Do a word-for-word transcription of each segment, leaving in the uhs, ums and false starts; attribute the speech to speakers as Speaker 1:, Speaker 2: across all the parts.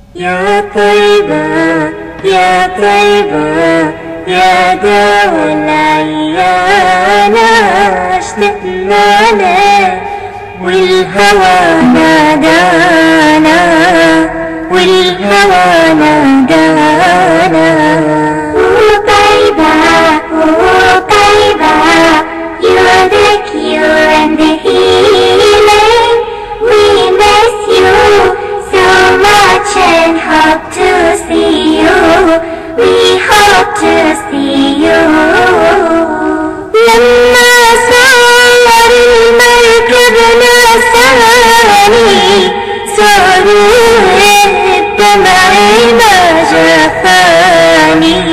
Speaker 1: يا طيبة يا طيبة يا دوا العيانة، اشتقنا لك والهوى نادانا، والهوى نادانا.
Speaker 2: طيبة طيبة you're the cure and the healing. We miss you so much and hope to see you. We hope to see you.
Speaker 1: لما صار المركب نساني، صاروا الدمع ما جفاني،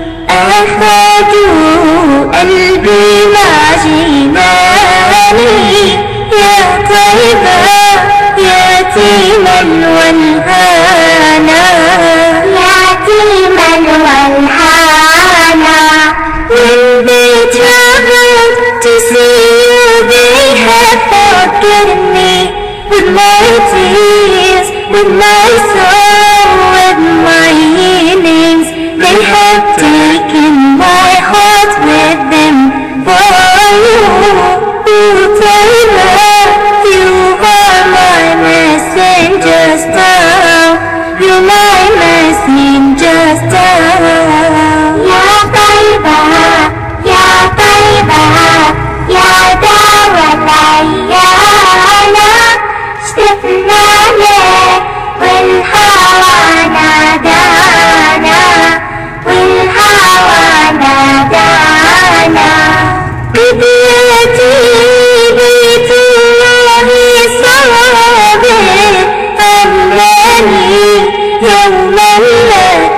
Speaker 1: أخذوا قلبي مع جناني. يا طيبة يتيما والهانا،
Speaker 2: يتيما والهانا.
Speaker 1: When they traveled to see you, they have forgiven me with my tears, with my soul, with my healings. They have taken my heart with them for you. Oh, Taylor, you are my messenger star. You're my messenger star.
Speaker 2: يا طيبة يا طيبة يا دوا العيانة، اشتقنا لك والهوى نادانا، والهوى نادانا.
Speaker 1: بدايتي بيت الله صابر، أماني يوما لك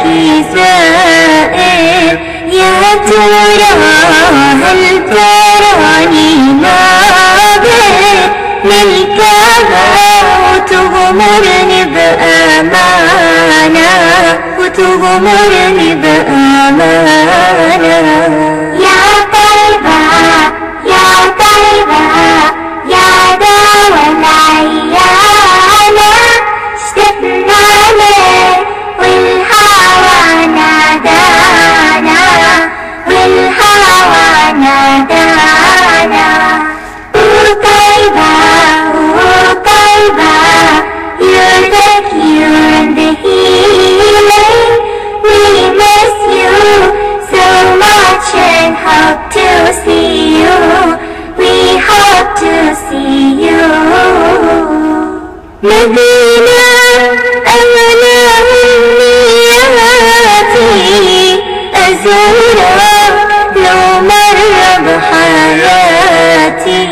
Speaker 1: زائر. يا ترى هل تراني ناظر للكعبة وتغمرني بأمانة، وتغمرني بأمانة.
Speaker 2: يا طيبة يا طيبة يا دوا العيانة، اشتقنا لك والهوى نادانا، والهوى نادانا. طيبة طيبة you're the cure and the healing. We miss you so much and hope to see you. We hope to see you.
Speaker 1: مدينة أمنى أمنياتي، أزورها لو مر بحياتي،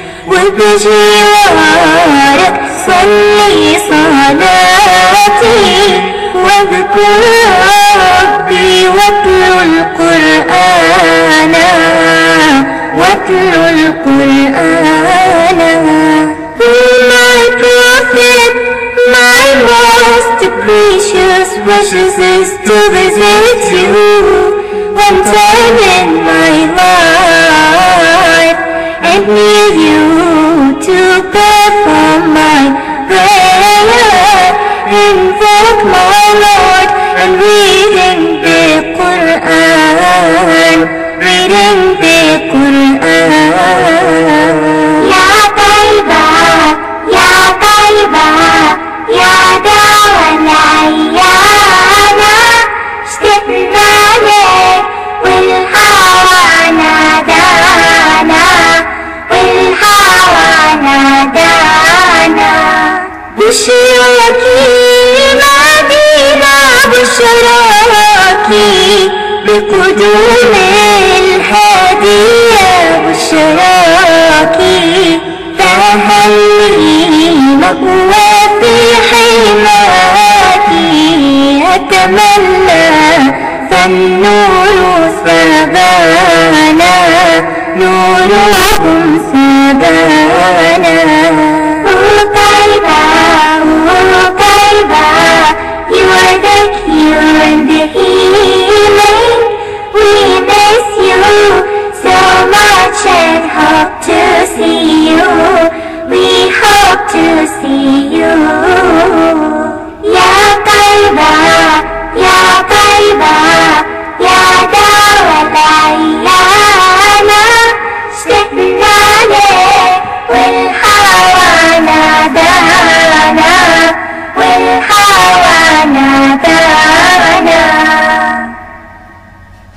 Speaker 1: وبجوارك صلي صلاتي، واذكر ربي واتلو القرآن، واتلو القرآن. My prophet, my most precious wishes is to visit you one time in my life, and need you to perform my prayer, invoke my Lord and reading the Quran, reading the Quran.
Speaker 2: يا طيبة يا طيبة يا دوا العيانة، اشتقنا لك والهوى نادانا، والهوى نادانا.
Speaker 1: بشراكي مدينة، بشراكي بقدوم الهدية، بشراكي فهل لي مأوى في حماك.